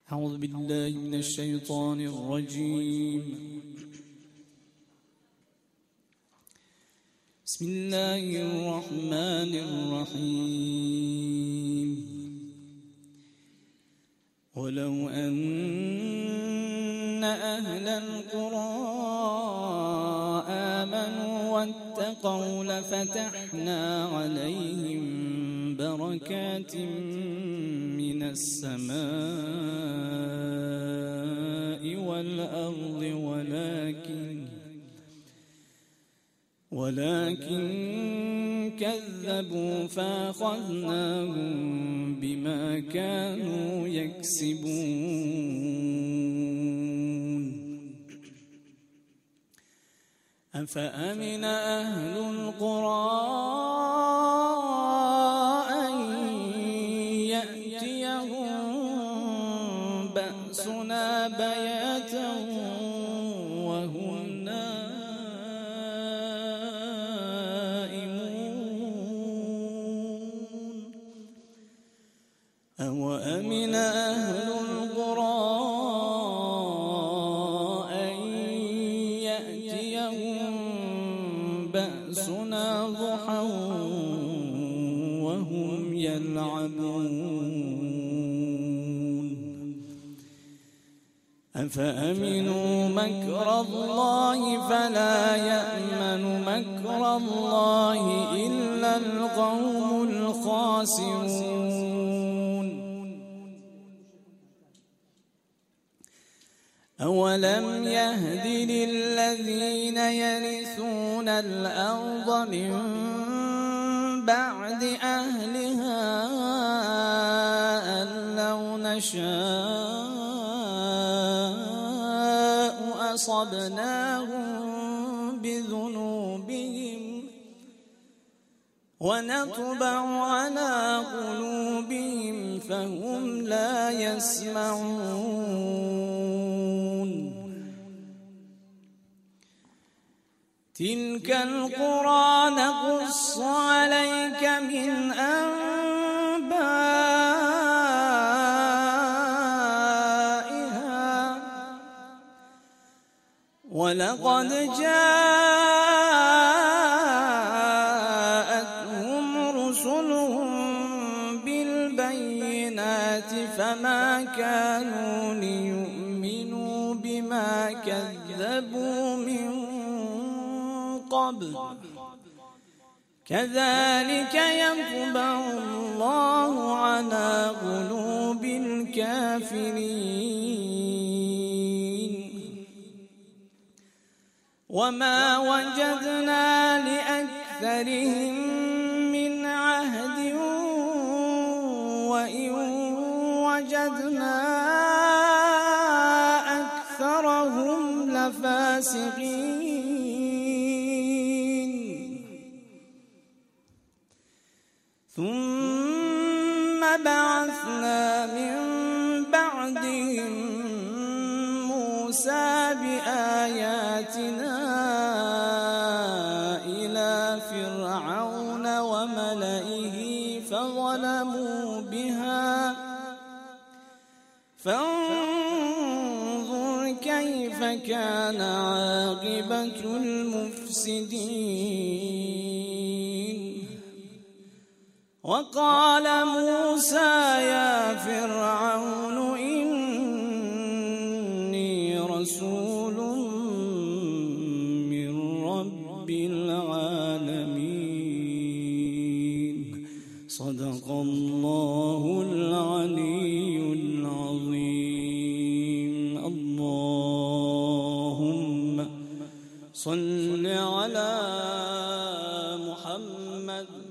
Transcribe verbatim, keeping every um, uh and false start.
أعوذ بالله من الشيطان الرجيم. بسم الله الرحمن الرحيم. ولو أن أهل القرى آمنوا واتقوا لفتحنا عليهم بركات من السماء والأرض ولكن ولكن كذبوا فأخذناهم بما كانوا يكسبون. أفأمن أهل القرى أن يأتيهم بأسنا بياتا وهم نائمون؟ أوأمن أهل القرى أن يأتيهم بأسنا ضحى وهم يلعبون؟ أفأمنوا مكر الله فلا يأمن مكر الله إلا القوم الخاسرون. أولم يهد للذين يرثون الأرض من بعد أهلها أن لو نشاء أصبناهم بذنوبهم ونطبع على قلوبهم فهم لا يسمعون. تلك القرى نقص عليك من أنبائها ولقد جاءتهم رسلهم بالبينات فما كانوا ليؤمنوا بما كذبوا من قبل كذلك يطبع الله على قلوب الكافرين. وما وجدنا لأكثرهم من عهد وإن وجدنا أكثرهم لفاسقين. ثم بعثنا من بعدهم موسى بآياتنا إلى فرعون وملئه فظلموا بها فانظر كيف كان عاقبة المفسدين. وقال موسى يا فرعون إني رسول من رب العالمين. صدق الله العلي العظيم. اللهم صل على محمد